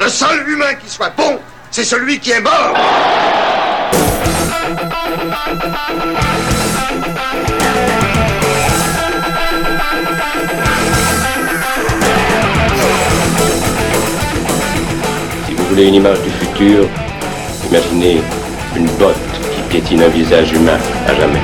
Le seul humain qui soit bon, c'est celui qui est mort. Si vous voulez une image du futur, imaginez une botte qui piétine un visage humain à jamais.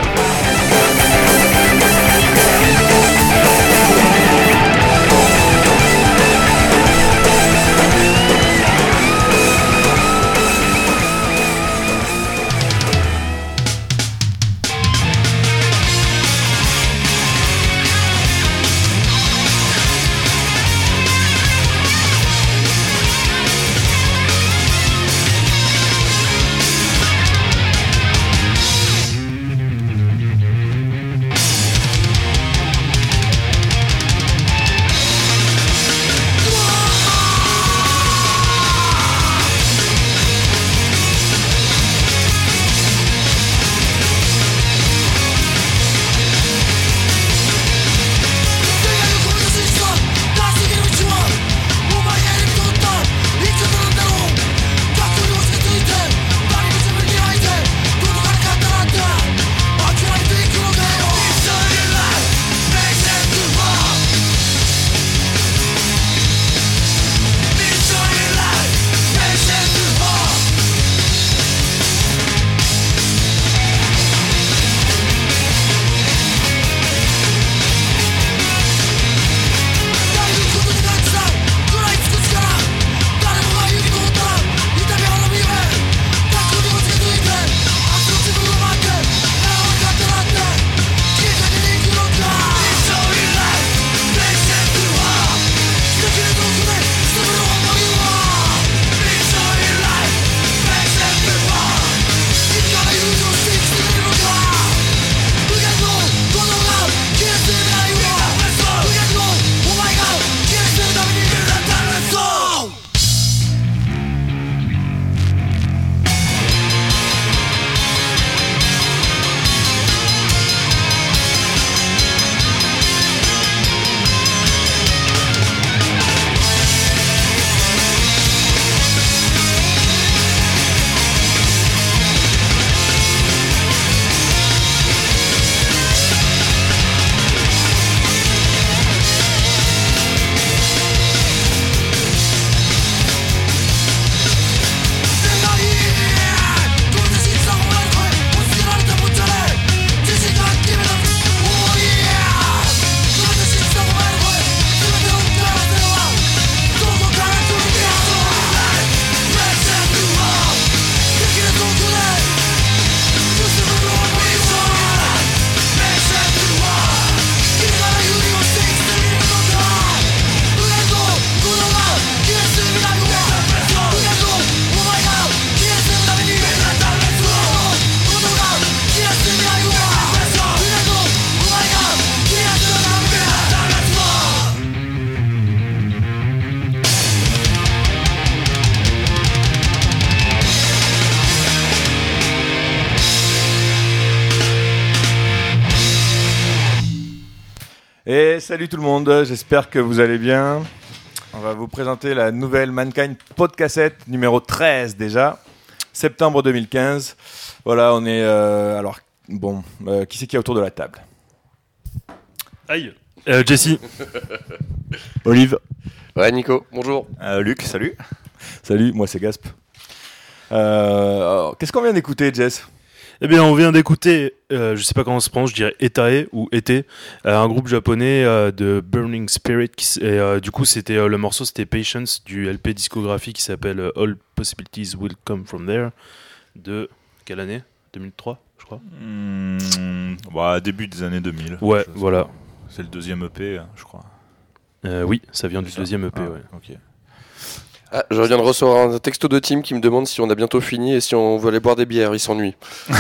Et salut tout le monde, j'espère que vous allez bien. On va vous présenter la nouvelle Mankind Podcassette numéro 13 déjà, septembre 2015. Voilà, on est... qui c'est qui est autour de la table? Aïe, Jessie. Olive. Ouais, Nico, bonjour. Luc, salut. Salut, moi c'est Gasp. Qu'est-ce qu'on vient d'écouter, Jess? Eh bien, on vient d'écouter, je sais pas comment on se prononce, je dirais Etae ou Ete, un groupe japonais de Burning Spirit. Du coup, le morceau, c'était Patience du LP discographie qui s'appelle All Possibilities Will Come From There. De quelle année? 2003, je crois. Début des années 2000. Ouais, voilà. C'est le deuxième EP, je crois. Oui, ça vient du deuxième EP, ouais. Ok. Ah, je viens de recevoir un texto de Tim qui me demande si on a bientôt fini et si on veut aller boire des bières, il s'ennuie.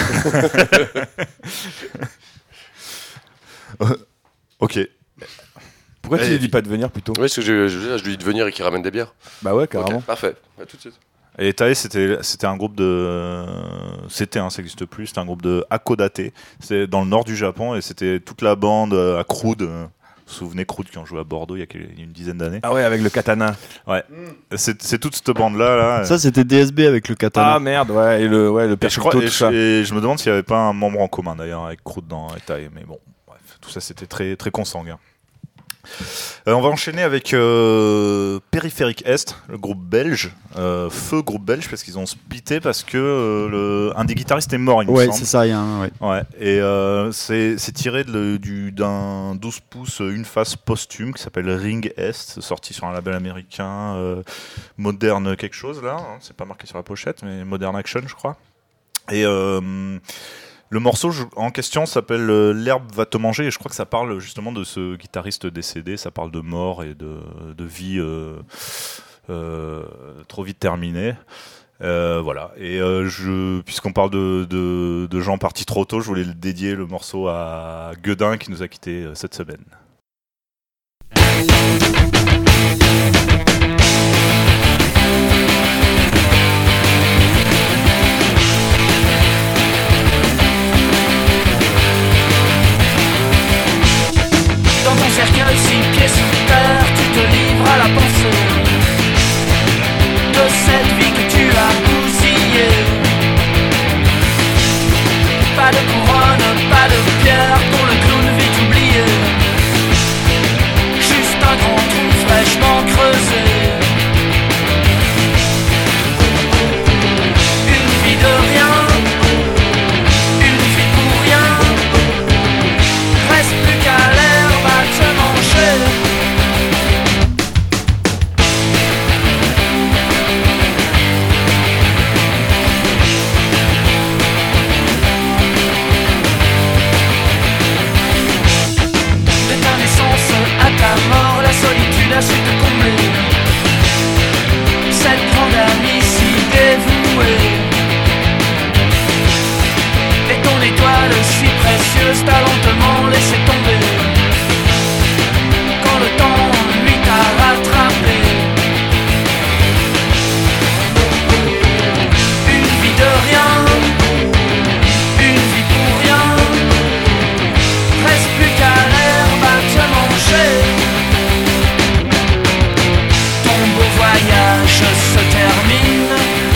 Ok. Pourquoi tu lui dis pas de venir plutôt? Oui, parce que je lui dis de venir et qu'il ramène des bières. Bah ouais, carrément. Okay, parfait, à tout de suite. Et Tae, c'était un groupe de... ça n'existe plus, c'était un groupe de Hakodate. C'était dans le nord du Japon et c'était toute la bande à Crude, souvenez Croûte qui ont joué à Bordeaux il y a une dizaine d'années. Ah ouais, avec le katana. Ouais. C'est toute cette bande-là. Là. Ça, c'était DSB avec le katana. Ah merde, ouais, et le perfecto, tout ça. Et je me demande s'il n'y avait pas un membre en commun d'ailleurs avec Croûte dans Etae. Mais bon, bref, tout ça c'était très, très consanguin. On va enchaîner avec Périphérique Est, le groupe belge, feu groupe belge parce qu'ils ont splitté parce que un des guitaristes est mort, il me semble. Ouais, c'est ça, il y a un. Ouais. Ouais, et c'est tiré d'un 12 pouces, une face posthume qui s'appelle Ring Est, sorti sur un label américain, Modern quelque chose là, hein, c'est pas marqué sur la pochette, mais Modern Action je crois. Et le morceau en question s'appelle L'herbe va te manger et je crois que ça parle justement de ce guitariste décédé, ça parle de mort et de vie trop vite terminée. Voilà. Et puisqu'on parle de gens partis trop tôt, je voulais dédier le morceau à Guedin qui nous a quittés cette semaine. Dans ton cercueil, 6 pieds sous terre, tu te livres à la pensée de cette vie que tu as bousillée. Pas de couronne, pas de pierre pour le clown vite oublié. Juste un grand trou fraîchement creusé. Une vie de rien, une vie pour rien. Reste plus qu'à l'herbe à te manger. De ta naissance à ta mort, la solitude a su te combler. Cette grande amie si dévouée. Et ton étoile si précieuse t'a lentement laissé tomber. Quand le temps lui t'a rattrapé. Une vie de rien, une vie pour rien. Reste plus qu'à l'herbe à te manger. Ton beau voyage se termine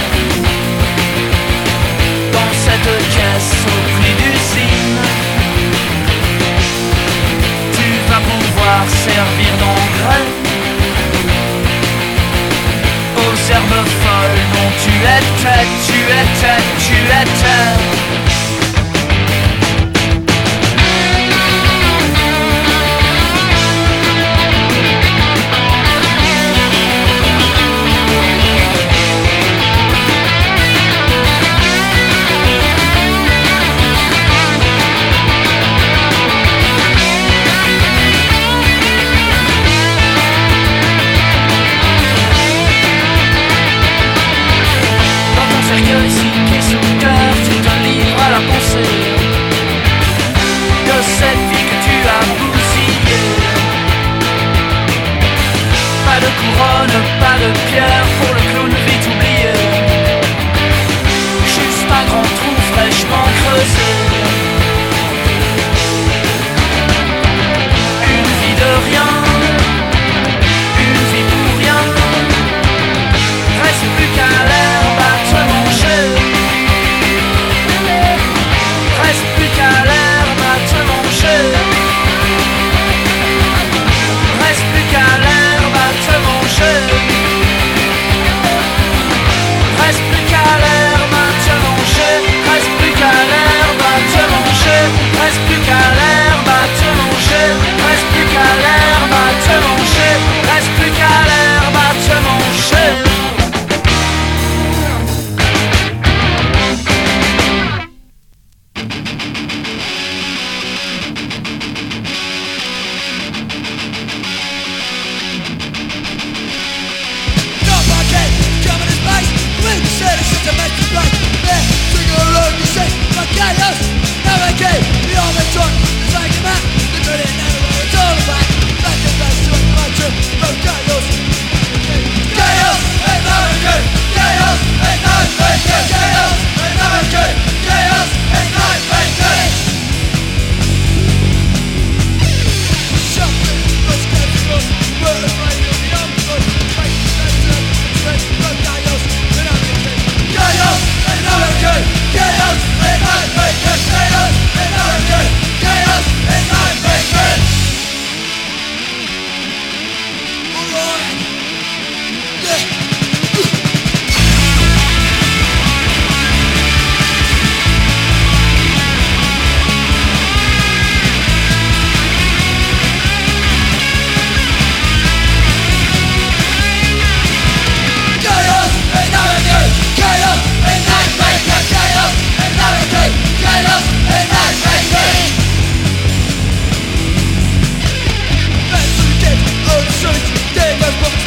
dans cette caisse au prix d'usine. Tu vas pouvoir servir d'engrais aux herbes folles dont tu étais. Dans ton cercueil, 6 pieds sous terre, tu te livres à la pensée de cette vie que tu as bousillée. Pas de couronne, pas de pierre pour le clown vite oublié. Juste un grand trou fraîchement creusé. Une vie de rien, une vie pour rien. Reste plus qu'à l'herbe à te manger. Reste plus qu'à l'herbe à te manger. Reste plus qu'à l'herbe à te manger.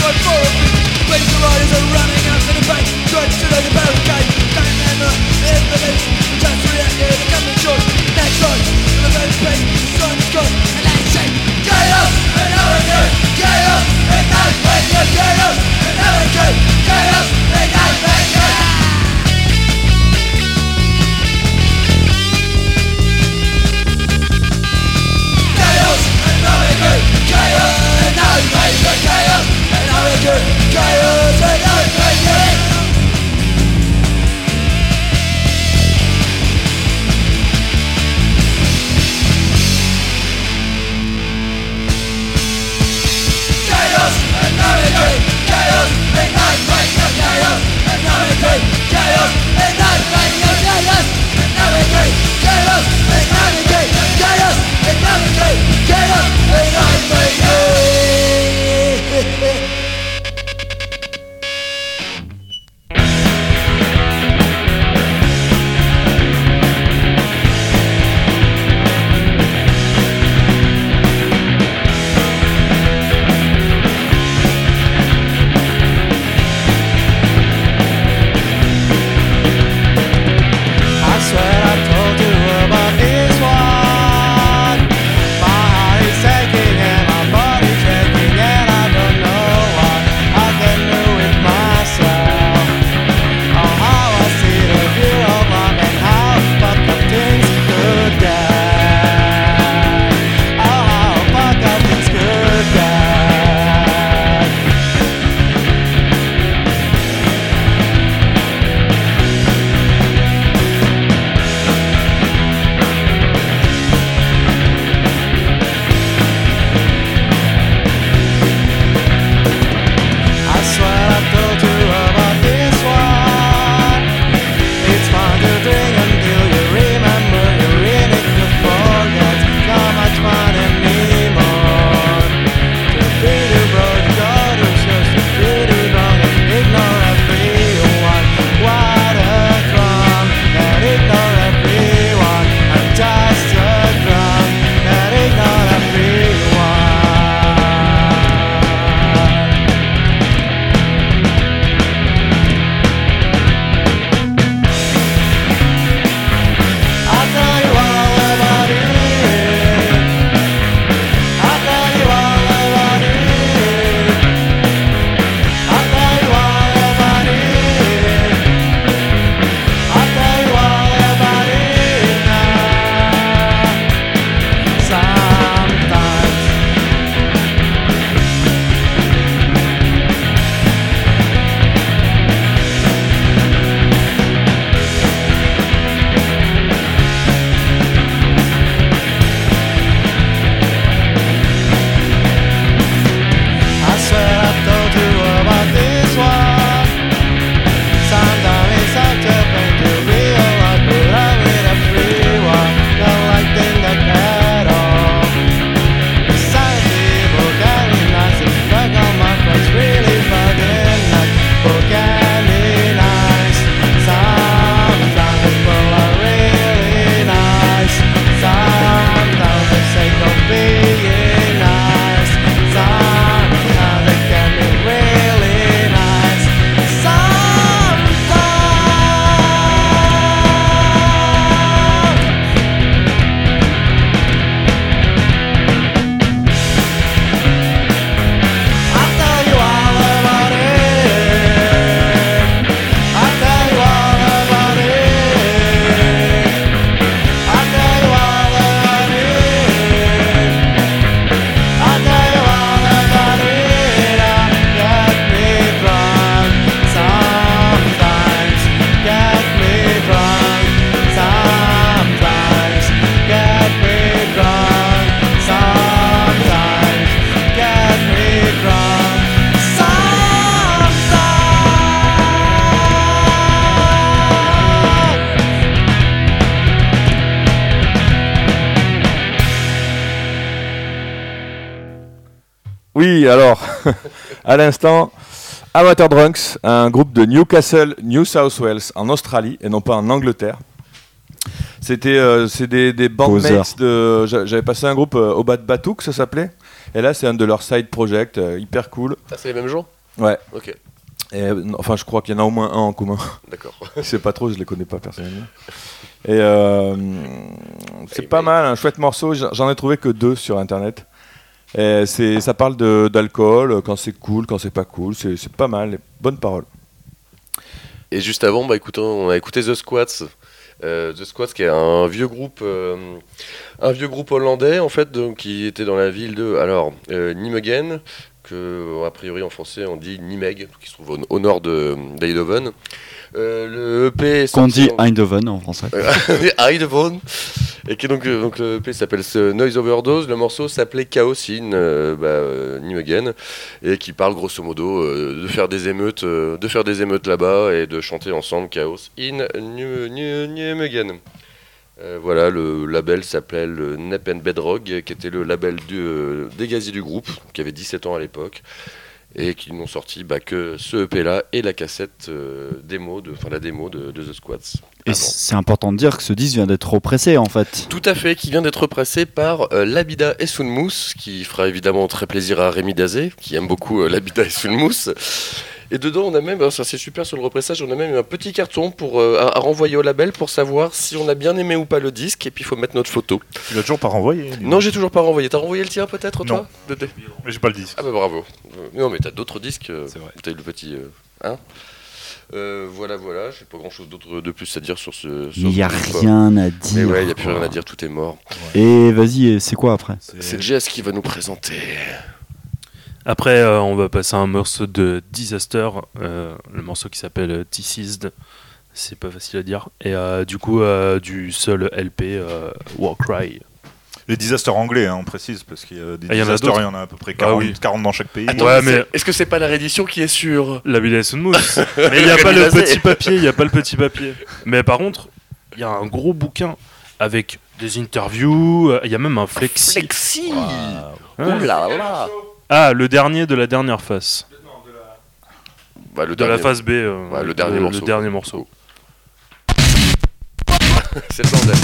Oui, alors, à l'instant, Amateur Drunks, un groupe de Newcastle, New South Wales, en Australie, et non pas en Angleterre. C'est des bandmates de... J'avais passé un groupe au Bad Batouk, ça s'appelait. Et là, c'est un de leurs side projects, hyper cool. Ah, c'est les mêmes gens ? Ouais. Ok, Et, enfin, je crois qu'il y en a au moins un en commun. d'accord. Je sais pas trop, je les connais pas personnellement. Et c'est pas mal, un chouette morceau. J'en ai trouvé que 2 sur internet. Et ça parle d'alcool, quand c'est cool, quand c'est pas cool. C'est pas mal, les bonnes paroles. Et juste avant, on a écouté The Squats. The Squats, qui est un vieux groupe hollandais en fait, donc, qui était dans la ville de Nijmegen, que a priori en français on dit Nimeg, qui se trouve au nord d'Eindhoven. Le EP est Qu'on sorti dit Eindhoven en français. Eindhoven, et qui donc le EP s'appelle Noise Overdose. Le morceau s'appelait Chaos in Nijmegen, et qui parle grosso modo de faire des émeutes là-bas et de chanter ensemble Chaos in Nijmegen. Voilà, le label s'appelait Nep and Bedrock, qui était le label des gaziers du groupe, qui avait 17 ans à l'époque, et qui n'ont sorti que ce EP là et la cassette la démo de The Squats. Et c'est important de dire que ce disque vient d'être repressé en fait. Tout à fait, qui vient d'être pressé par Labida et Sounmous, qui fera évidemment très plaisir à Rémi Dazé, qui aime beaucoup Labida et Sounmous. Et dedans, on a même, ça c'est super sur le repressage, on a même un petit carton à renvoyer au label pour savoir si on a bien aimé ou pas le disque, et puis il faut mettre notre photo. Tu l'as toujours pas renvoyé? Non, j'ai toujours pas renvoyé. T'as renvoyé le tien peut-être, toi? Non. Mais j'ai pas le disque. Ah bah bravo. Non, mais t'as d'autres disques. C'est vrai. T'as eu le petit. Voilà, j'ai pas grand chose d'autre de plus à dire sur ce. Il n'y a rien à Mais dire. ouais, il y a plus rien à dire, tout est mort. Et vas-y, c'est quoi après? C'est Jess qui va nous présenter. Après, on va passer à un morceau de Disaster, le morceau qui s'appelle T-Seized. C'est pas facile à dire. Et du coup, du seul LP Warcry. Les disasters anglais, on précise, parce qu'il y a des il y en a disasters, d'autres. il y en a à peu près 40, Ah oui. 40 dans chaque pays. Attends, Ouais, mais- est-ce que c'est pas la réédition qui est sur La Villa Sounmous. Mais il n'y a pas le petit papier, il n'y a pas le petit papier. Mais par contre, il y a un gros bouquin avec des interviews, il y a même un flexi. Flexi. Ouais. Ouh là là. Ah, le dernier de la dernière face. Bah, le De la dernier- phase B. le dernier morceau. Le dernier morceau. C'est le bordel.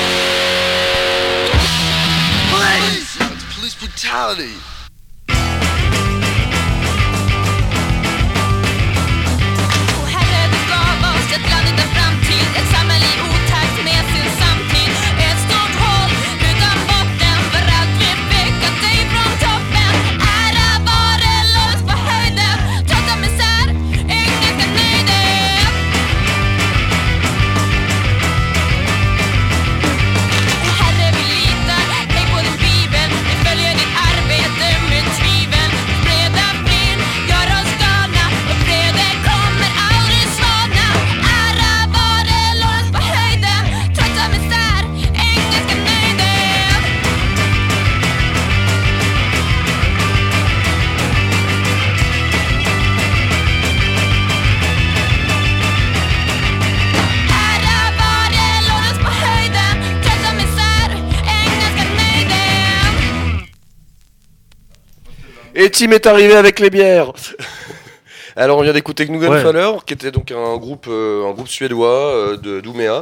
Police brutality. Et Tim est arrivé avec les bières. Alors on vient d'écouter Gnugenfaller, Ouais. qui était donc un groupe suédois d'Umeå.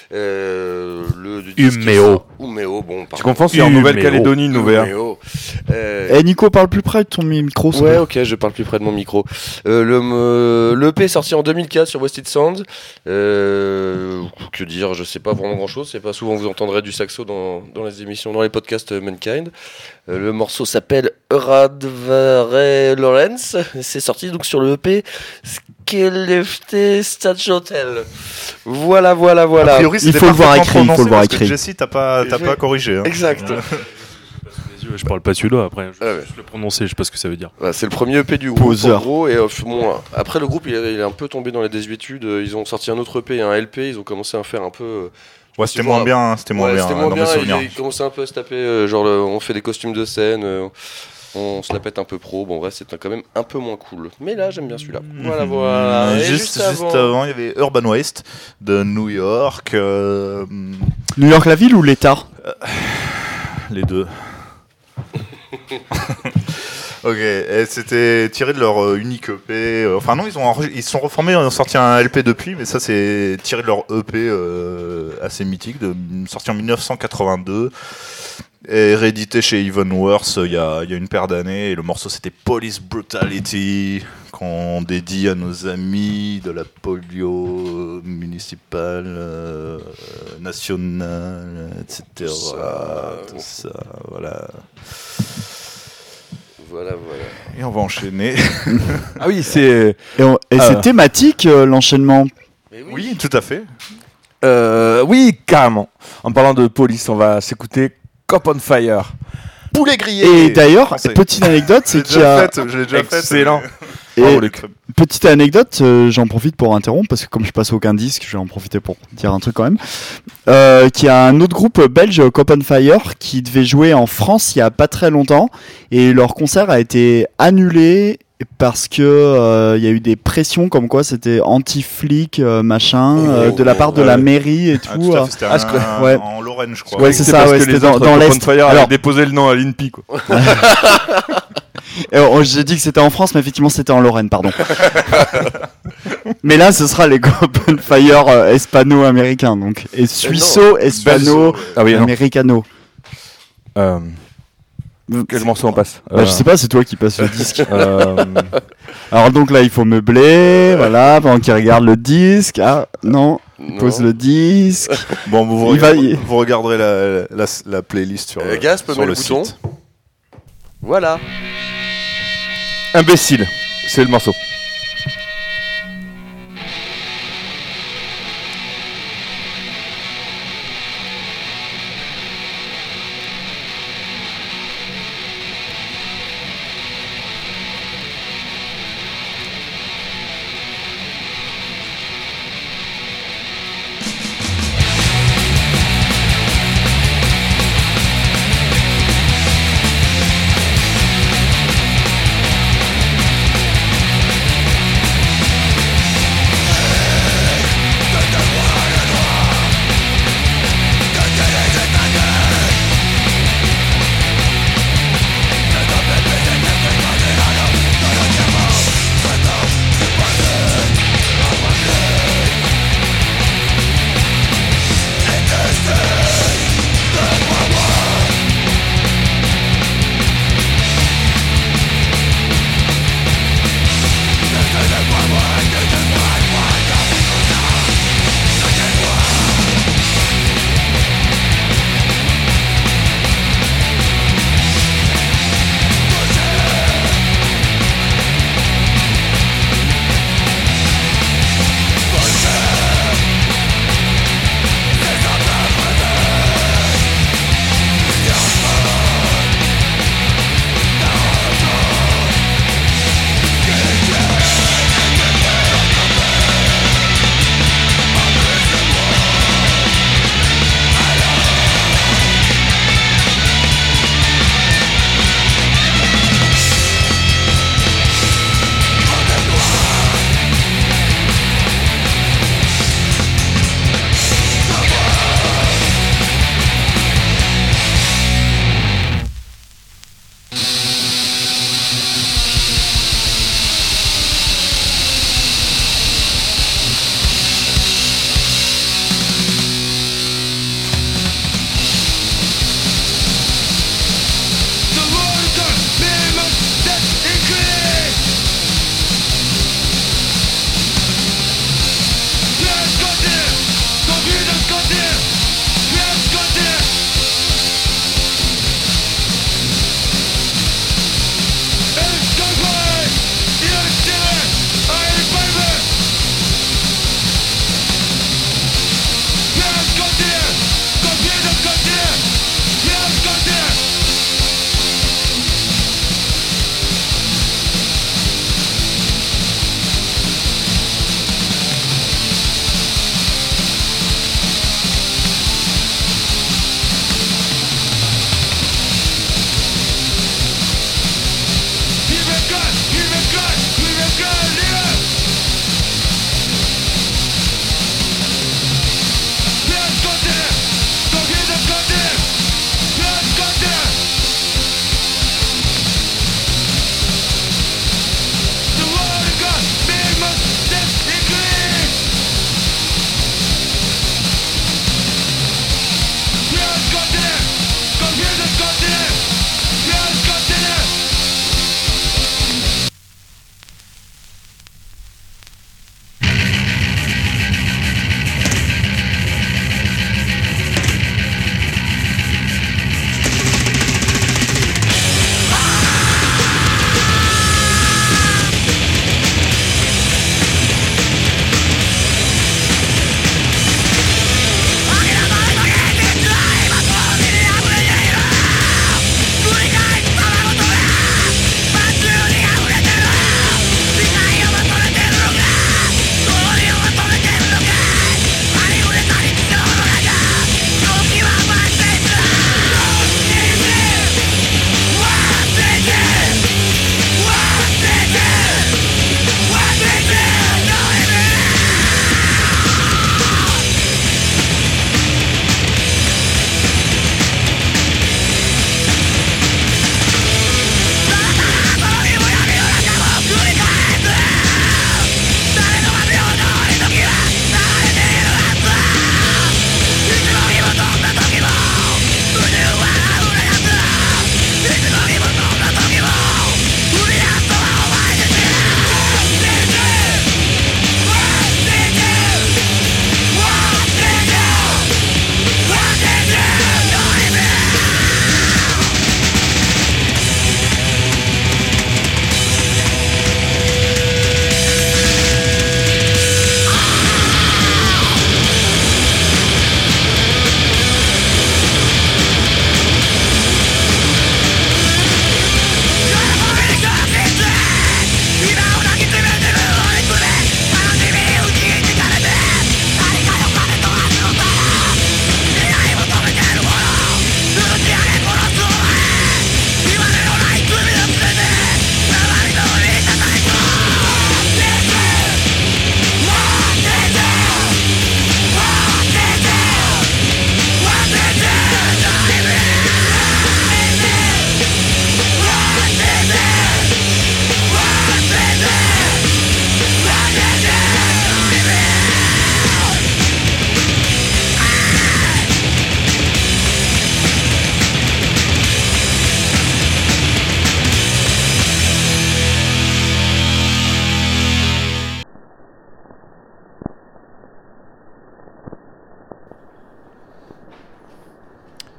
Umeå, bon, Tu confonds, c'est en Nouvelle-Calédonie, Nouvéa. Umeå. Eh Nico, parle plus près de ton micro. s'il te Ouais, plaît. ok, je parle plus près de mon micro. L'EP est sorti en 2004 sur Wasted Sound. Que dire, je sais pas vraiment grand chose. C'est pas souvent que vous entendrez du saxo dans les émissions, dans les podcasts Mankind. Le morceau s'appelle Radvare Lawrence. C'est sorti donc sur le EP Skellefteå Stadshotel. Voilà. A priori, c'était Il faut le voir parfaitement écrit, il faut le prononcé voir parce que écrit. Jessie, t'as pas corrigé. Hein. Exact. Je parle pas celui-là après. Ah ouais. Je le prononcer, je sais pas ce que ça veut dire. Voilà, c'est le premier EP du groupe Poseur. en gros, et bon, après le groupe il est un peu tombé dans les désuétudes. Ils ont sorti un autre EP et un LP. Ils ont commencé à faire un peu. Ouais, c'était moins bien. C'était moins bien dans mes souvenirs. Ils commençaient un peu à se taper. On fait des costumes de scène. On se la pète un peu pro. Bon, ouais, c'est quand même un peu moins cool. Mais là, j'aime bien celui-là. Voilà. Et Juste avant, il y avait Urban Waste de New York. New York, la ville ou l'État? Les deux. Ok, et c'était tiré de leur unique EP. Enfin non, ils se sont reformés, ils ont sorti un LP depuis, mais ça c'est tiré de leur EP assez mythique, sorti en 1982 et réédité chez Even Worse il y a une paire d'années. Et le morceau c'était Police Brutality, qu'on dédie à nos amis de la polio municipale, nationale, etc. Tout ça, voilà. Voilà. Et on va enchaîner. Ah oui, c'est. Et c'est thématique, l'enchaînement. Mais Oui, tout à fait. Oui, carrément. En parlant de police, on va s'écouter Cop on Fire. Poulet grillé. Et d'ailleurs, Français. petite anecdote, c'est qu'il y a... Je l'ai déjà fait. Excellent. Et Bravo, Luc. petite anecdote, j'en profite pour interrompre, parce que comme je passe aucun disque, je vais en profiter pour dire un truc quand même. Qu'il y a un autre groupe belge, Cop on Fire, qui devait jouer en France il y a pas très longtemps, et leur concert a été annulé parce que il y a eu des pressions comme quoi c'était anti-flic, machin, de la part de la mairie et Ah, tout. tout à fait, c'était ouais. en Lorraine, je crois. Ouais, c'est ça, parce ouais, que c'était les dans autres Cop on l'Est. Fire Alors- avaient déposé le nom à l'INPI, quoi. J'ai dit que c'était en France, mais effectivement c'était en Lorraine, pardon. Mais là, ce sera les Cop on Fire hispano-américains, donc. Et suisso-hispano-américano. Quel morceau on passe Bah, je sais pas, c'est toi qui passes le disque. Alors donc là, il faut meubler, voilà, pendant qu'il regarde le disque. Ah, non, il pose le disque. Bon, vous regarderez la playlist sur, Gas peut sur mettre le le bouton. site. Voilà. Imbécile, c'est le morceau. Thank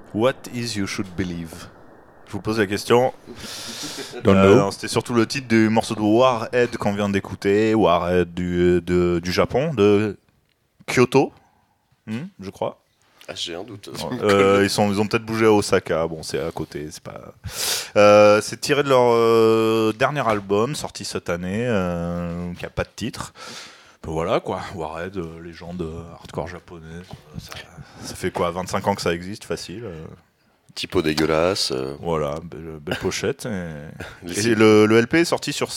What is You Should Believe? Je vous pose la question. Non. C'était surtout le titre du morceau de Warhead qu'on vient d'écouter. Warhead du Japon, de Kyoto, je crois. Ah, j'ai un doute. Ils ont peut-être bougé à Osaka. Bon, c'est à côté. C'est pas. C'est tiré de leur dernier album sorti cette année, qui a pas de titre. Voilà quoi, Warhead, légende hardcore japonaise. Ça fait quoi, 25 ans que ça existe, facile. Typo dégueulasse. Voilà, belle pochette. Et le LP est sorti sur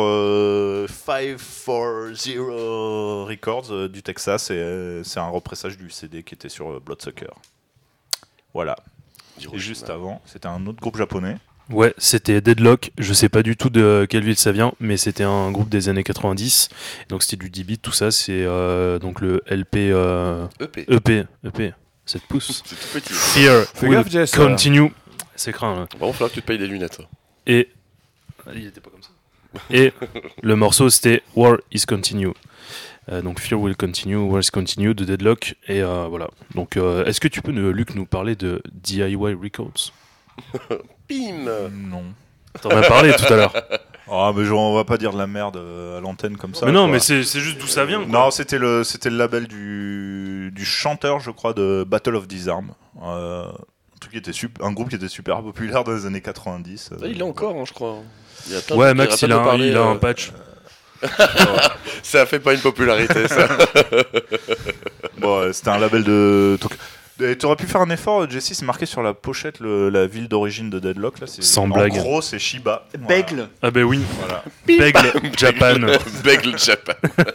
540 Records du Texas, et c'est un repressage du CD qui était sur Bloodsucker. Voilà. Et juste avant, c'était un autre groupe japonais. Ouais, c'était Deadlock. Je sais pas du tout de quelle ville ça vient, mais c'était un groupe des années 90. Donc c'était du 10 bits, tout ça. C'est donc le LP EP. 7 pouces. C'est tout petit. Fear Fais will gaffe, Jess. continue. C'est craint. Hein. Bon, il va falloir que tu te payes des lunettes. Et il était pas comme ça. Et le morceau c'était War is Continue. Donc Fear will continue, War is Continue de Deadlock. Et voilà. Donc est-ce que tu peux, Luc, nous parler de DIY Records? Bim. Non. T'en as parlé tout à l'heure. Ah, mais on va pas dire de la merde à l'antenne comme ça. Mais non, quoi. mais c'est juste d'où ça vient. Quoi. Non, c'était le label du chanteur, je crois, de Battle of Disarm. Un groupe qui était super populaire dans les années 90. Il est encore, je crois. Il y a plein Ouais, de- Max, il a un patch. Ça fait pas une popularité, ça. Bon, c'était un label de. Et t'aurais pu faire un effort, Jesse, c'est marqué sur la pochette la ville d'origine de Deadlock. Là, Sans blague. En gros, c'est Shiba. Bègle. Ah ben oui. Voilà. Bègle Japan. Bègle Japan.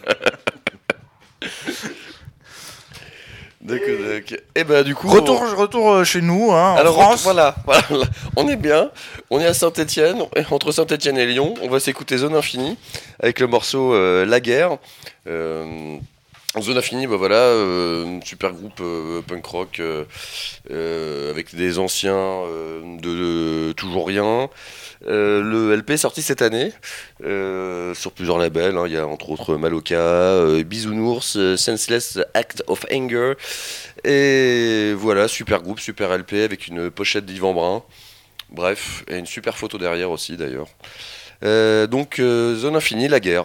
D'accord. Et ben du coup. Retour chez nous, hein, Alors, en France. voilà, on est bien. On est à Saint-Étienne, entre Saint-Étienne et Lyon. On va s'écouter Zone Infinie avec le morceau La Guerre. Zone Infinie, bah voilà, super groupe punk rock avec des anciens de Toujours Rien. Le LP est sorti cette année sur plusieurs labels. Il y a entre autres Maloka, Bisounours, Senseless Act of Anger. Et voilà, super groupe, super LP avec une pochette d'Yvan Brun. Bref, et une super photo derrière aussi d'ailleurs. Donc Zone Infinie, La Guerre.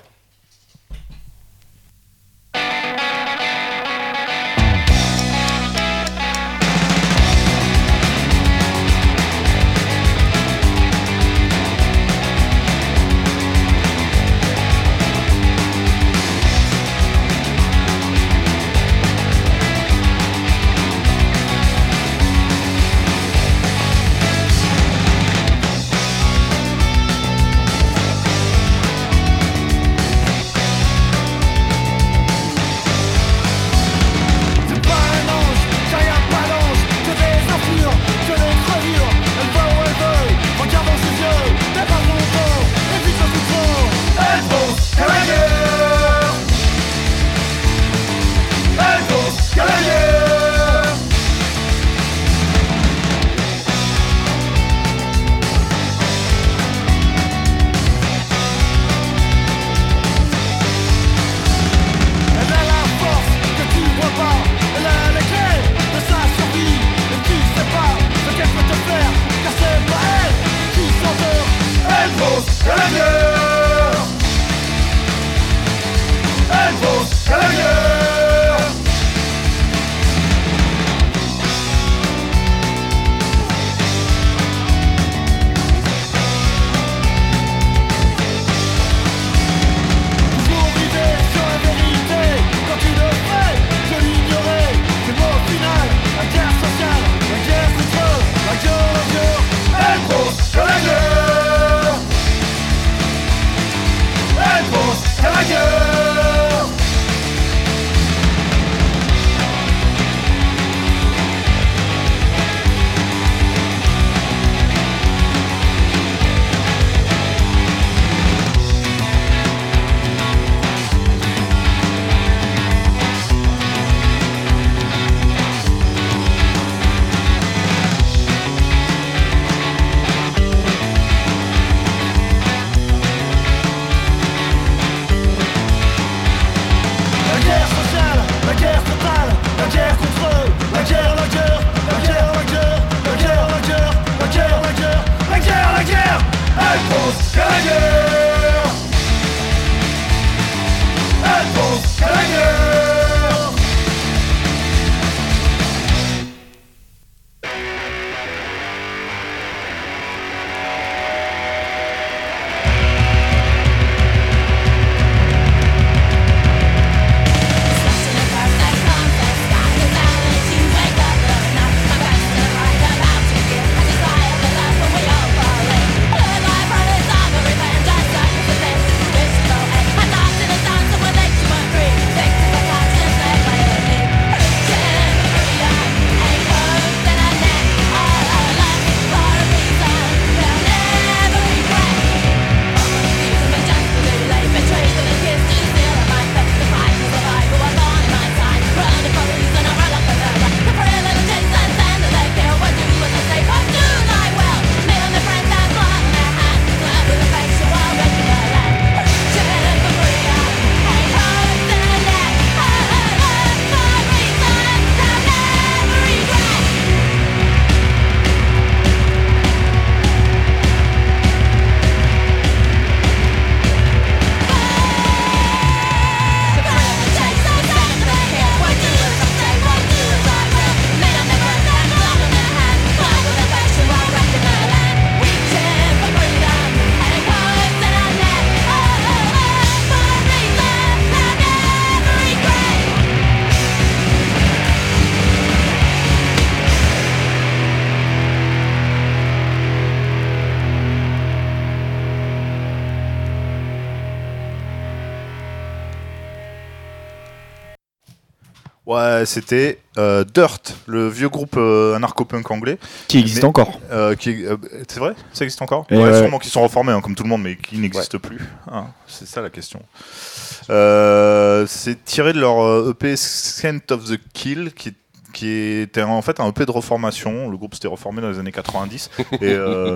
Ouais, c'était Dirt, le vieux groupe anarcho-punk anglais. Qui existe encore. C'est vrai ? Ça existe encore ? Et Ouais, sûrement qu'ils sont reformés, comme tout le monde, mais qui n'existent plus. Ah, c'est ça la question. C'est tiré de leur EP Scent of the Kill, qui était en fait un EP de reformation. Le groupe s'était reformé dans les années 90. Et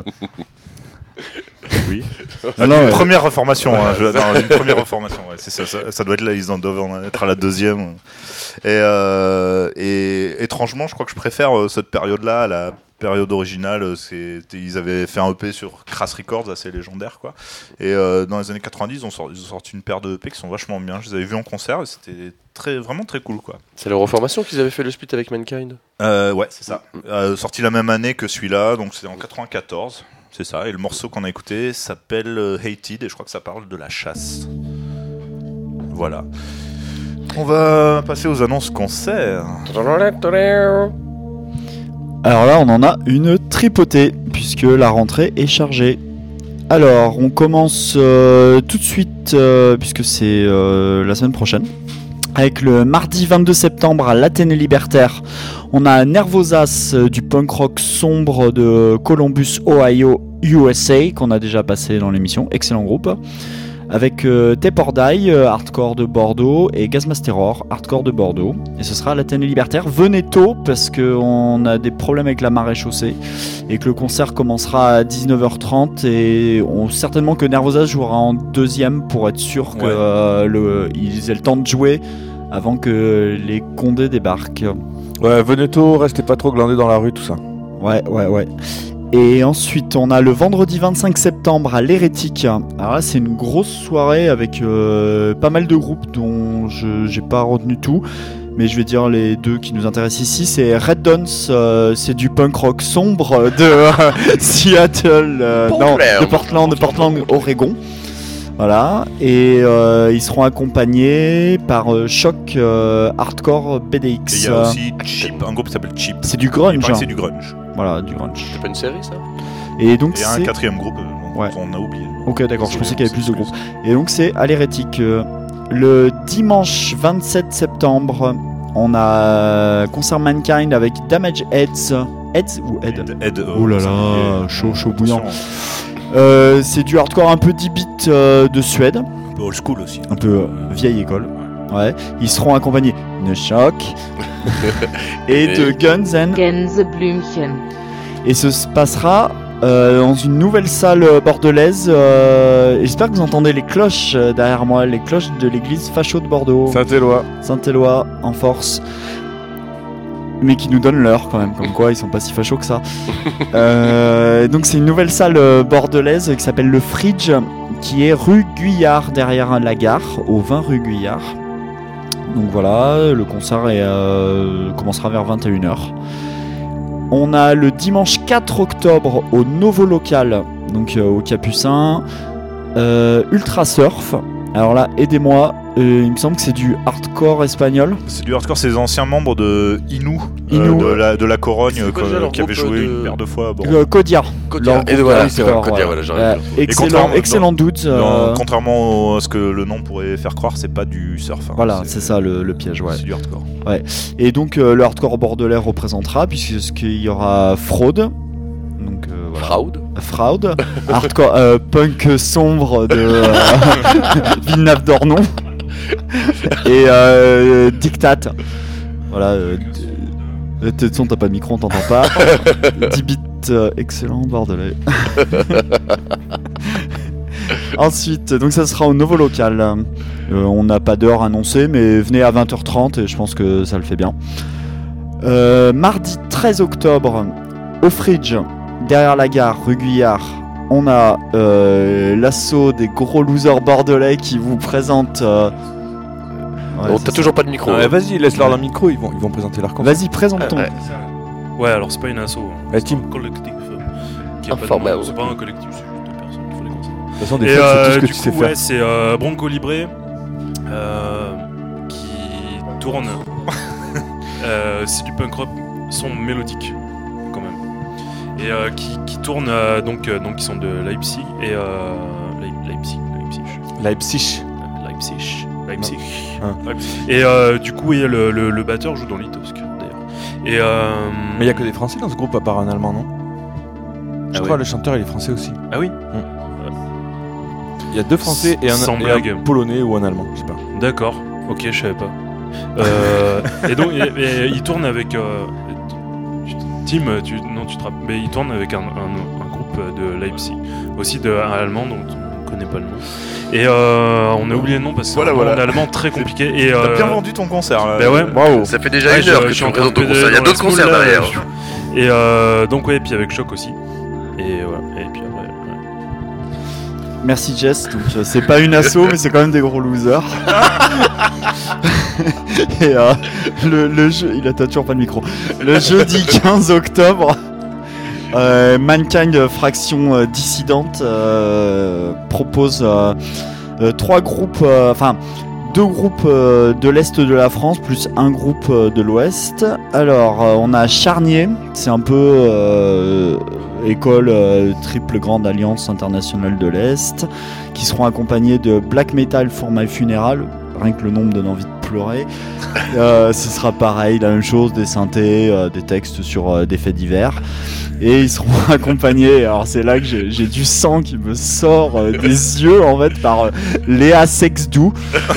oui. Une première reformation. Une première reformation. Ouais, c'est ça doit être là. Ils doivent en être à la deuxième. Et étrangement, je crois que je préfère cette période-là à la période originale. Ils avaient fait un EP sur Crass Records, assez légendaire, quoi. Et dans les années 90, ils ont sorti une paire de EP qui sont vachement bien. Je les avais vus en concert et c'était vraiment très cool, quoi. C'est la reformation qu'ils avaient fait le split avec Mankind. Ouais, c'est ça. Sorti la même année que celui-là, donc c'est en 94. C'est ça, et le morceau qu'on a écouté s'appelle Hated, et je crois que ça parle de la chasse. Voilà. On va passer aux annonces concerts. Alors là, on en a une tripotée, puisque la rentrée est chargée. Alors, on commence tout de suite, puisque c'est la semaine prochaine, avec le mardi 22 septembre à l'Athénée Libertaire. On a Nervosas du punk rock sombre de Columbus, Ohio, USA, qu'on a déjà passé dans l'émission. Excellent groupe. Avec Tape or Die, hardcore de Bordeaux, et Gazmasteror, hardcore de Bordeaux. Et ce sera à l'Athénée Libertaire. Venez tôt, parce qu'on a des problèmes avec la marée chaussée, et que le concert commencera à 19h30, et certainement que Nervosas jouera en deuxième pour être sûr qu'ils aient le temps de jouer avant que les Condés débarquent. Ouais, venez tôt, restez pas trop glandés dans la rue, tout ça. Ouais. Et ensuite, on a le vendredi 25 septembre à l'Hérétique. Alors là, c'est une grosse soirée avec pas mal de groupes dont j'ai pas retenu tout. Mais je vais dire les deux qui nous intéressent ici. C'est Red Dawns, c'est du punk rock sombre de Seattle, de Portland, Oregon. Voilà, et ils seront accompagnés par Choc Hardcore BDX. Et il y a aussi Chip, un groupe qui s'appelle Chip. C'est du grunge. C'est du grunge. Voilà, du grunge. C'est pas une série, ça ? Et donc il y a un quatrième groupe, on a oublié. Ok, d'accord, je pensais qu'il y avait plus de groupes. Et donc c'est à l'Hérétique. Le dimanche 27 septembre, on a concert Mankind avec Damage Heads. Heads ou Head? Oh là là, chaud bouillant. C'est du hardcore un peu 10 bits de Suède. Un peu old school aussi. Un peu vieille école. Ouais. Ils seront accompagnés de Choc et de Guns and Gänseblümchen. Et ce se passera dans une nouvelle salle bordelaise. J'espère que vous entendez les cloches derrière moi, les cloches de l'église Facho de Bordeaux. Saint-Éloi en force. Mais qui nous donne l'heure quand même, comme quoi ils sont pas si fachos que ça. Donc c'est une nouvelle salle bordelaise qui s'appelle le Fridge, qui est rue Guyard, derrière la gare, au 20 rue Guyard. Donc voilà, le concert commencera vers 21h. On a le dimanche 4 octobre au Novo Local, donc au Capucin, Ultra Surf. Alors là, aidez-moi, il me semble que c'est du hardcore espagnol. C'est du hardcore, c'est les anciens membres de Inu. De la Corogne, qui avait joué une paire de fois à Bordeaux. Kodia. Et voilà, c'est vrai, Kodia, voilà, j'arrive. Excellent doute. Contrairement à ce que le nom pourrait faire croire, c'est pas du surf. Hein. Voilà, c'est ça le piège, ouais. C'est du hardcore. Ouais. Et donc le hardcore bordelais représentera, puisqu'il y aura Fraude. Donc, voilà. Fraud, hardcore punk sombre de Villeneuve d'Ornon et Dictat. Voilà, de toute façon t'as pas de micro, on t'entend pas. 10 bits excellent bordelais. Ensuite, donc ça sera au Novo Local. On n'a pas d'heure annoncée, mais venez à 20h30 et je pense que ça le fait bien. Mardi 13 octobre au Fridge, derrière la gare, rue Guyard, on a l'assaut des gros losers bordelais qui vous présente. T'as toujours pas de micro. Vas-y, laisse-leur le micro, ils vont présenter leur concert. Vas-y, présente-ton. Ouais, alors c'est pas une asso. C'est un collectif. Informel. C'est pas un collectif, c'est juste deux personnes qui font les concerts. De toute façon, des fois, c'est tout ce que tu sais faire. C'est Bronco Libre qui tourne. C'est du punk rock, son mélodique quand même. Et qui tourne donc ils sont de Leipzig et Leipzig. Leipzig. Ah. Et du coup, oui, le batteur joue dans Litosk, d'ailleurs. Et Mais il y a que des Français dans ce groupe à part un Allemand, non? Je crois le chanteur il est français aussi. Ah oui. Il y a 2 Français et Sans un blague. Polonais ou un Allemand, je sais pas. D'accord. Ok, je savais pas. Et donc, il tourne avec Tim. Tu te rappelles? Mais il tourne avec un groupe de Leipzig, aussi un allemand dont on connaît pas le nom. Et on a oublié le nom parce que c'est un allemand très compliqué. Et T'as bien vendu ton concert. Bah ouais. Bravo. Ça fait déjà une heure que tu représentes ton concert. Il y a d'autres concerts derrière. Et donc ouais, et puis avec Choc aussi. Et voilà. Et puis après. Ouais. Merci Jess. Donc, c'est pas une asso, mais c'est quand même des gros losers. Et le jeu, t'as toujours pas de micro. Le jeudi 15 octobre, Mankind Fraction Dissidente propose 3 groupes, enfin 2 groupes de l'Est de la France plus un groupe de l'Ouest. Alors on a Charnier, c'est un peu école triple grande alliance internationale de l'Est, qui seront accompagnés de Black Metal for My Funeral. Rien que le nom me donne envie de pleurer. Ce sera pareil, la même chose, des synthés, des textes sur des faits divers. Et ils seront accompagnés, alors c'est là que j'ai du sang qui me sort des yeux en fait, par Léa Sexdou.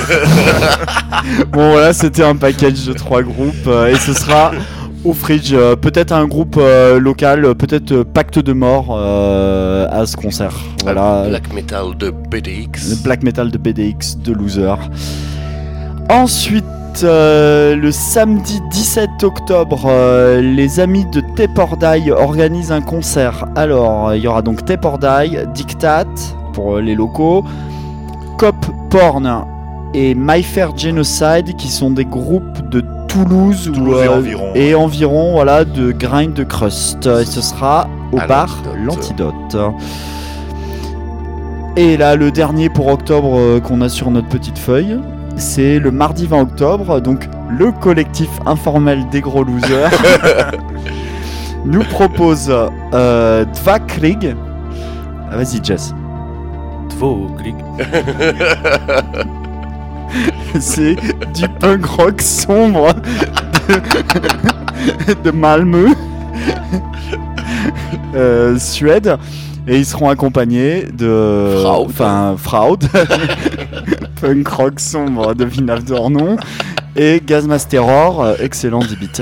Bon voilà, c'était un package de 3 groupes et ce sera au Fridge, peut-être un groupe local, peut-être Pacte de Mort à ce concert. Voilà. Black Metal de BDX. Le Black Metal de BDX de Loser. Ensuite, le samedi 17 octobre, les amis de Tape or Die organisent un concert. Alors, il y aura donc Tape or Die, Dictat pour les locaux, Cop Porn et My Fair Genocide qui sont des groupes de Toulouse et environ voilà, de grind de crust. Et ce sera au bar L'Antidote. Et là, le dernier pour octobre qu'on a sur notre petite feuille, c'est le mardi 20 octobre, donc le collectif informel des gros losers nous propose Dvakrig. Ah, vas-y Jess. Dvakrig. C'est du punk rock sombre de Malmö, Suède. Et ils seront accompagnés de Fraud, punk rock sombre de Vinaf Dornon, et Gazmas Terror, excellent 10 bits.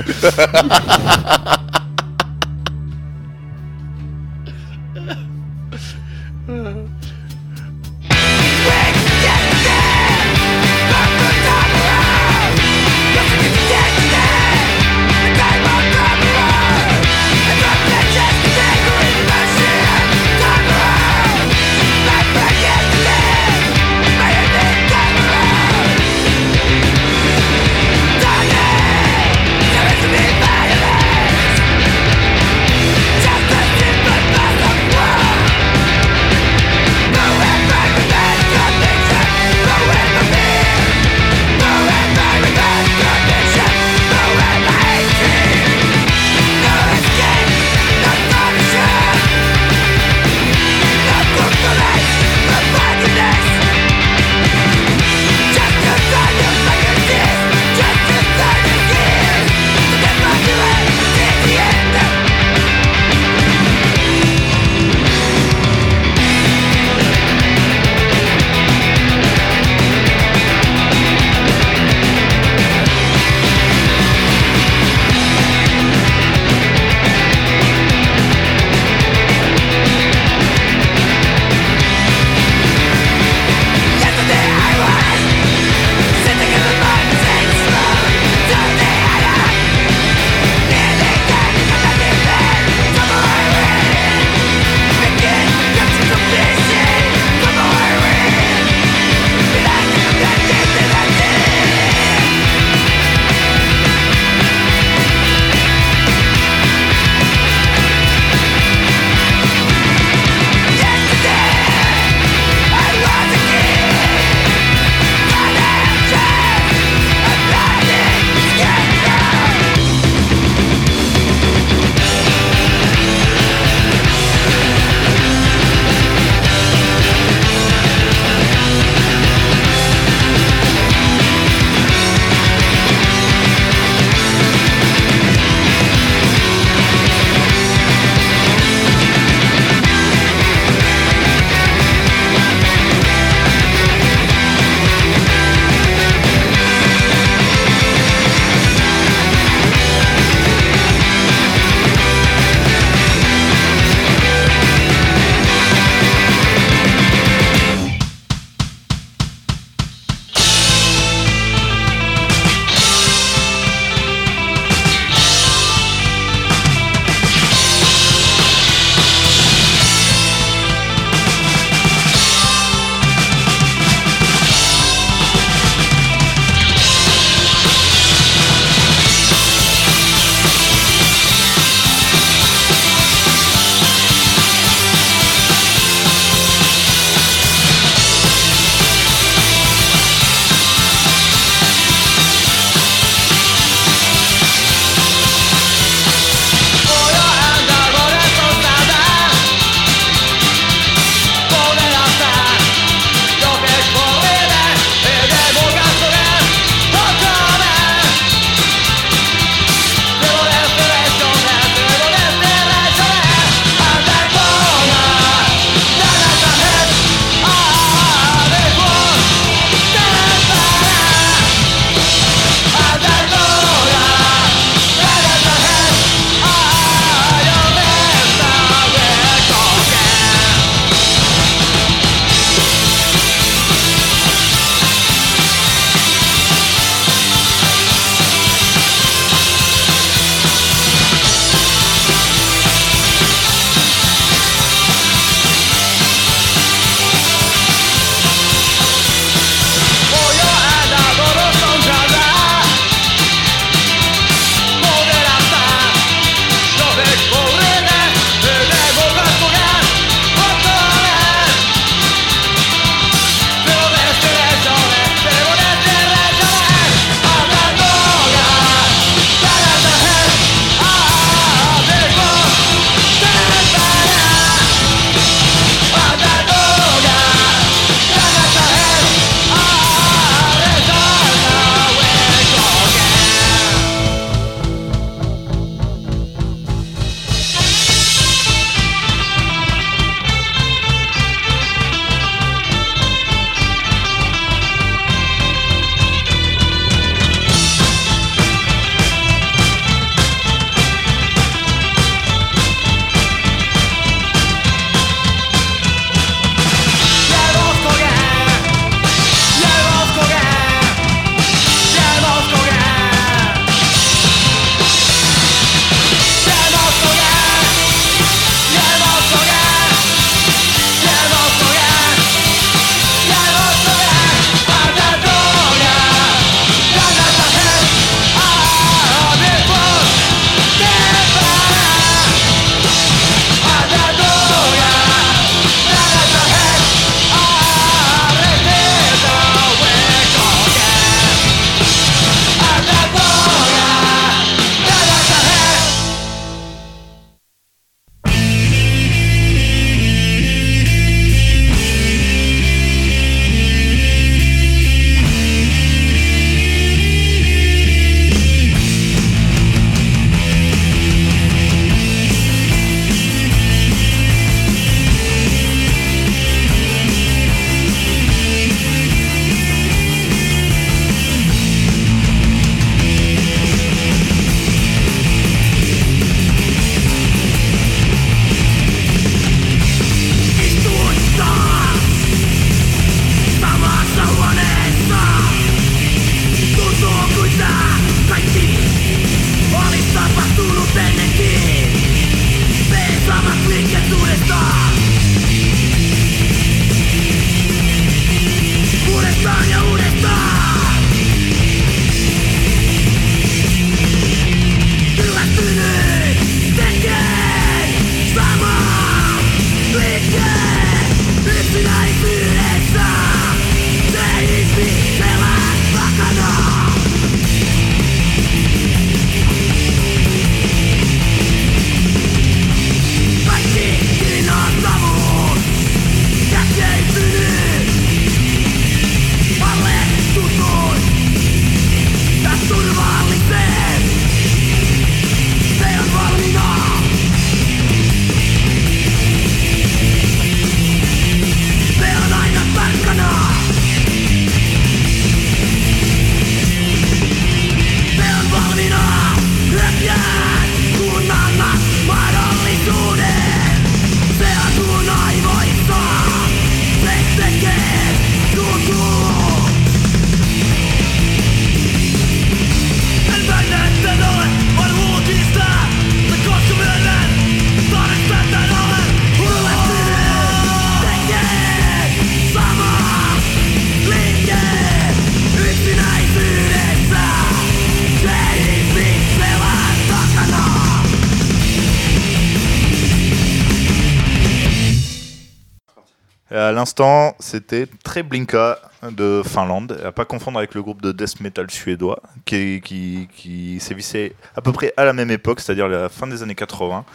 À l'instant, c'était Treblinka de Finlande, à pas confondre avec le groupe de death metal suédois qui sévissait à peu près à la même époque, c'est-à-dire la fin des années 80.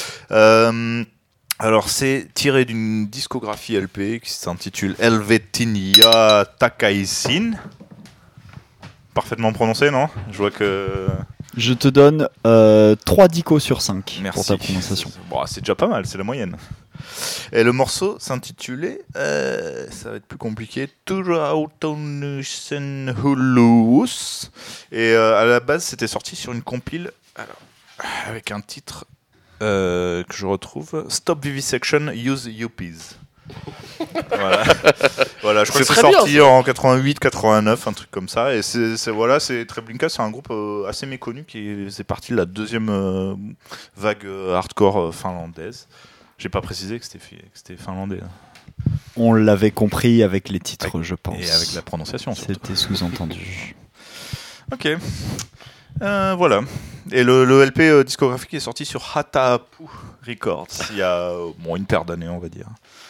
Alors, c'est tiré d'une discographie LP qui s'intitule Helvetia Takaisin. Parfaitement prononcé, non ? Je vois que... Je te donne 3 dicos sur 5 Merci. pour ta prononciation. Bon, c'est déjà pas mal, c'est la moyenne. Et le morceau s'intitulait, ça va être plus compliqué, Turautonusen Hulus. Et à la base, c'était sorti sur une compile avec un titre que je retrouve, Stop Vivisection, Use Yuppies. Voilà, je crois que c'est sorti en 88-89, un truc comme ça. Et c'est Treblinka, c'est un groupe assez méconnu qui c'est parti de la deuxième vague hardcore finlandaise. J'ai pas précisé que c'était finlandais. On l'avait compris avec les titres, je pense. Et avec la prononciation, surtout. C'était sous-entendu. Ok. Voilà. Et le LP discographique est sorti sur Hatapu Records il y a une paire d'années, on va dire.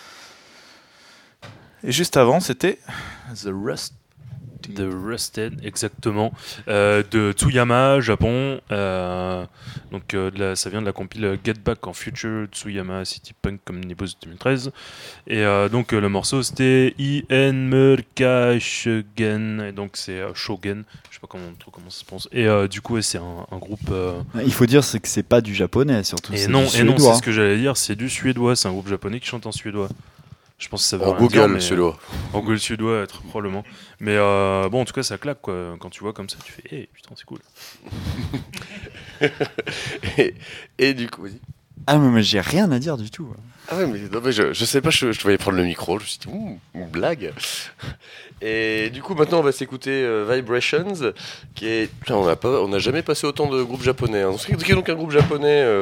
Et juste avant, c'était The Rusted, exactement, de Tsuyama, Japon. Donc ça vient de la compile Get Back en Future Tsuyama City Punk Omnibus 2013. Et donc le morceau c'était Ien Murka Shogen. Et donc c'est Shogen. Je sais pas comment ça se prononce. Et du coup c'est un groupe. Il faut dire que c'est pas du japonais surtout. Et non, c'est ce que j'allais dire. C'est du suédois. C'est un groupe japonais qui chante en suédois. Je pense que ça va en Google suédois. En Google suédois, très probablement. Mais bon, en tout cas, ça claque quoi. Quand tu vois comme ça, tu fais, hey, putain, c'est cool. et du coup, vas-y. Ah, mais j'ai rien à dire du tout. Ah ouais, mais je sais pas, je te voyais prendre le micro. Je me suis dit, une blague. Et du coup, maintenant, on va s'écouter Vibrations, qui est. Putain, on n'a jamais passé autant de groupes japonais. Hein. C'est donc un groupe japonais.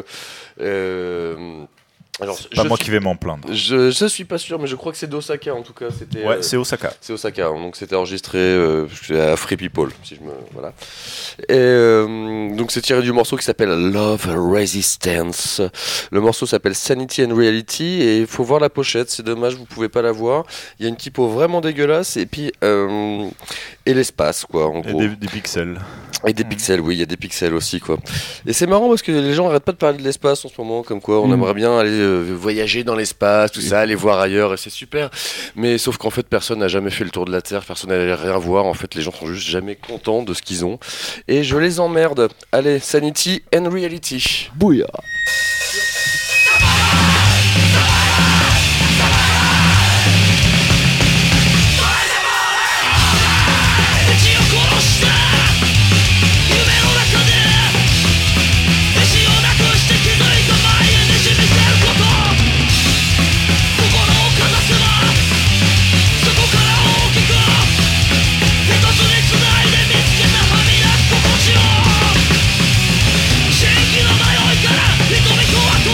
Alors, c'est pas moi qui vais m'en plaindre. Je suis pas sûr, mais je crois que c'est d'Osaka en tout cas. Ouais, c'est Osaka. C'est Osaka, donc c'était enregistré à Free People, voilà. Et donc c'est tiré du morceau qui s'appelle Love Resistance. Le morceau s'appelle Sanity and Reality et il faut voir la pochette. C'est dommage, vous pouvez pas la voir. Il y a une typo vraiment dégueulasse et puis et l'espace quoi. En gros. Et des pixels. Et des pixels, oui, il y a des pixels aussi, quoi. Et c'est marrant parce que les gens arrêtent pas de parler de l'espace en ce moment, comme quoi on aimerait bien aller voyager dans l'espace, tout ça, aller voir ailleurs, et c'est super. Mais sauf qu'en fait, personne n'a jamais fait le tour de la Terre, personne n'a rien voir. En fait, les gens sont juste jamais contents de ce qu'ils ont. Et je les emmerde. Allez, Sanity and Reality. Bouya. Shake it on my own,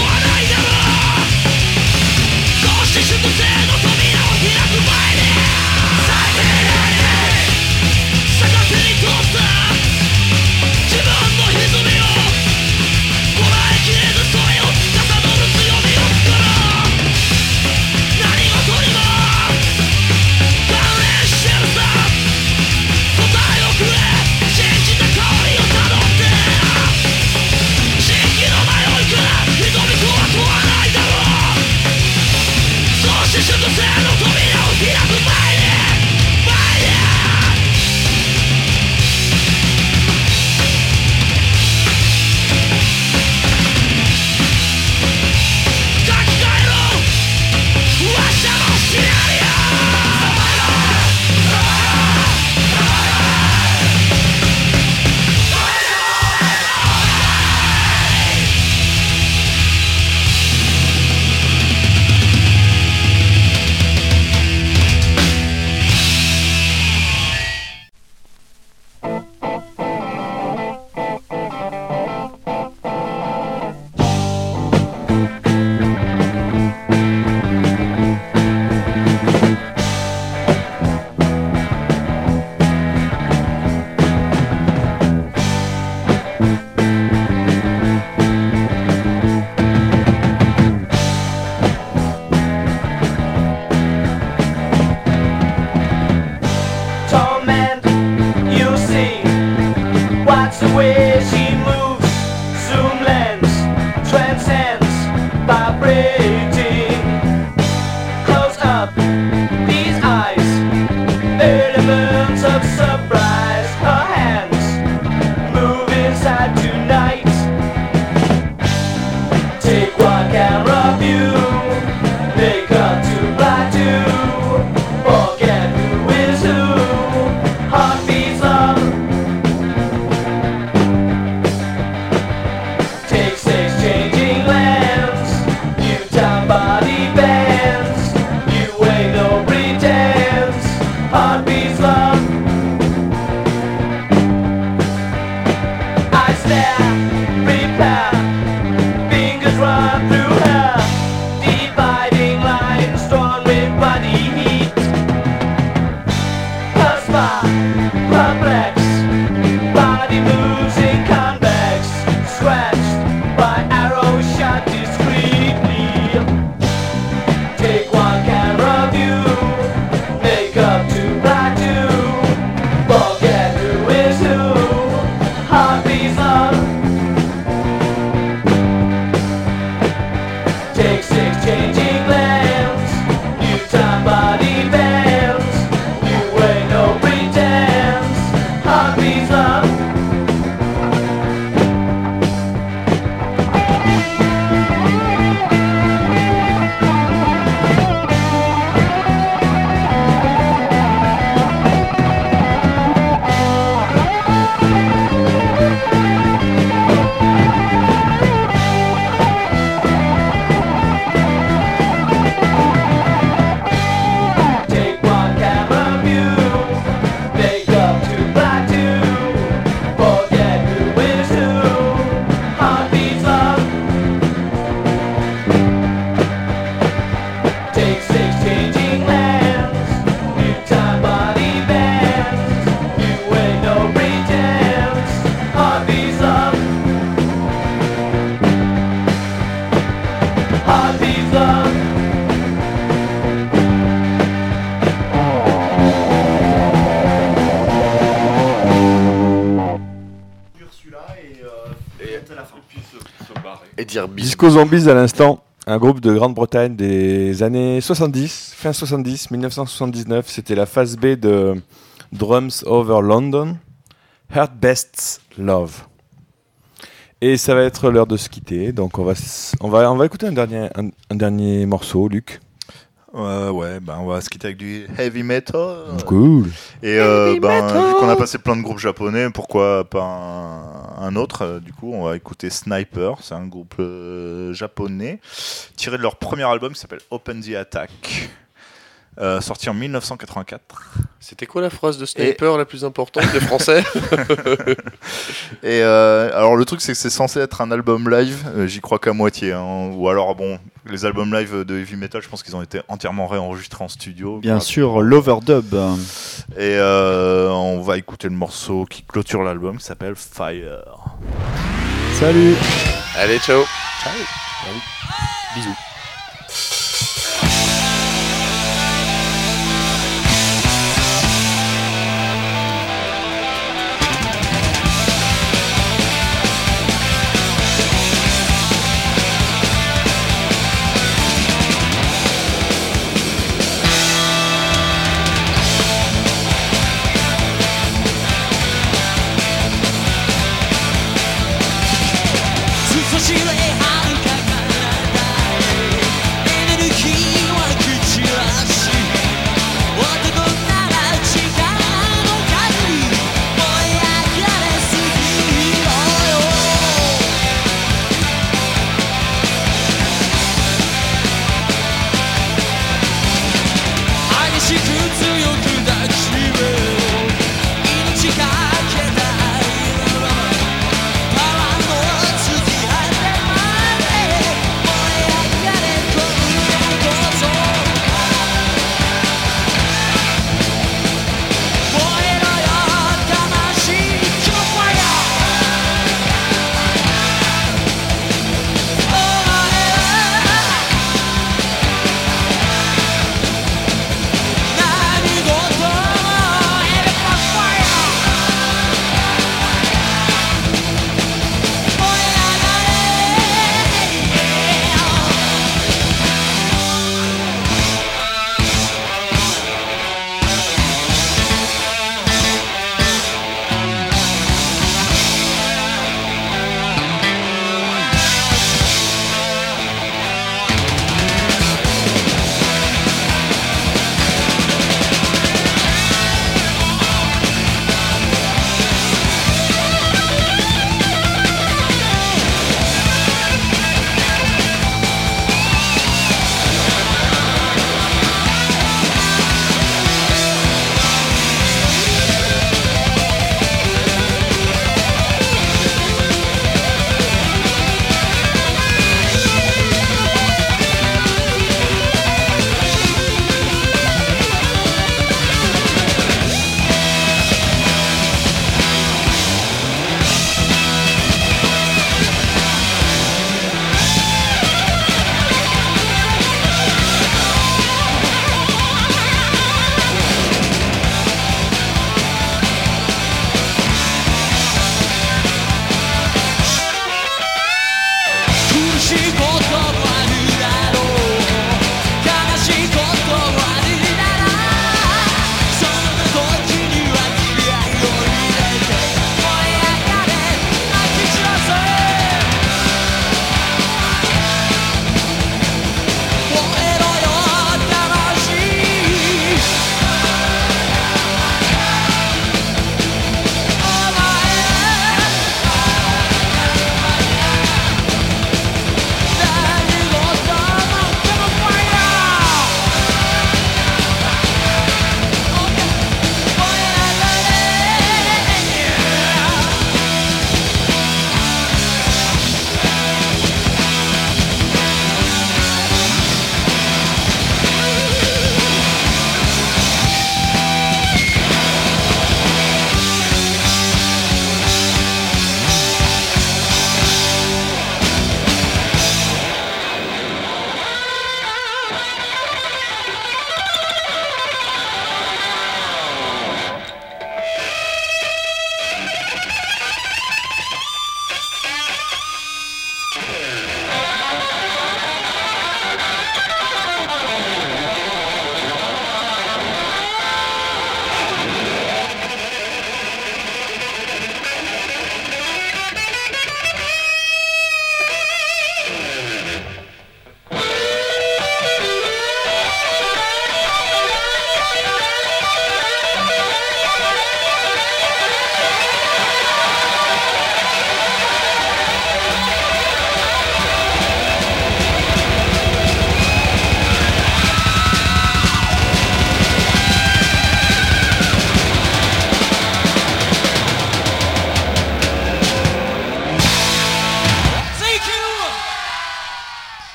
Pierre Bis. Disco Zombies à l'instant, un groupe de Grande-Bretagne des années 70, fin 70, 1979. C'était la phase B de Drums Over London, Heart Best's Love. Et ça va être l'heure de se quitter, donc on va écouter un dernier morceau, Luc. On va se quitter avec du heavy metal. Cool. Et vu qu'on a passé plein de groupes japonais, pourquoi pas un autre. Du coup, on va écouter Sniper. C'est un groupe japonais tiré de leur premier album qui s'appelle Open the Attack. Sorti en 1984. C'était quoi la phrase de Sniper la plus importante des Français? Et alors le truc c'est que c'est censé être un album live, j'y crois qu'à moitié. Hein. Ou alors les albums live de heavy metal, je pense qu'ils ont été entièrement réenregistrés en studio. Bien sûr, l'overdub. Et on va écouter le morceau qui clôture l'album qui s'appelle Fire. Salut. Allez, ciao. Bisous.